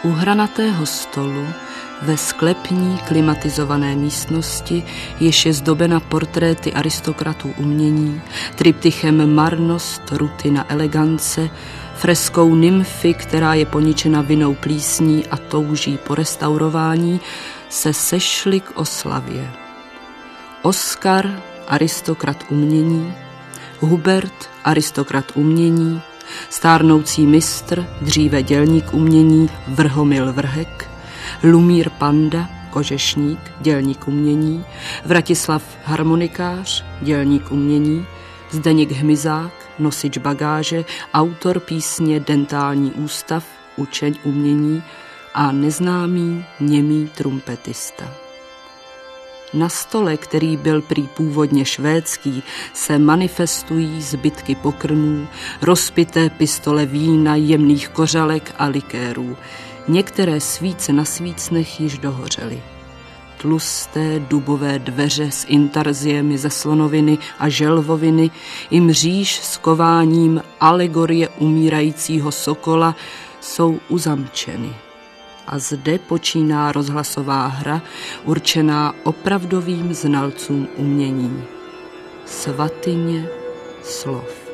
U hranatého stolu ve sklepní klimatizované místnosti, jež je zdobena portréty aristokratů umění, triptychem marnost, rutina, elegance, freskou nymfy, která je poničena vinou plísní a touží po restaurování, se sešli k oslavě. Oskar, aristokrat umění, Hubert, aristokrat umění, stárnoucí mistr, dříve dělník umění, Vrhomil Vrhek, Lumír Panda, kožešník, dělník umění, Vratislav Harmonikář, dělník umění, Zdeněk Hmyzák, nosič bagáže, autor písně Dentální ústav, učeň umění a neznámý němý trumpetista. Na stole, který byl prý původně švédský, se manifestují zbytky pokrmů, rozpité pistole vína, jemných kořalek a likérů. Některé svíce na svícnech již dohořely. Tlusté dubové dveře s intarziemi ze slonoviny a želvoviny i mříž s kováním alegorie umírajícího sokola jsou uzamčeny. A zde počíná rozhlasová hra určená opravdovým znalcům umění. Svatyně slov.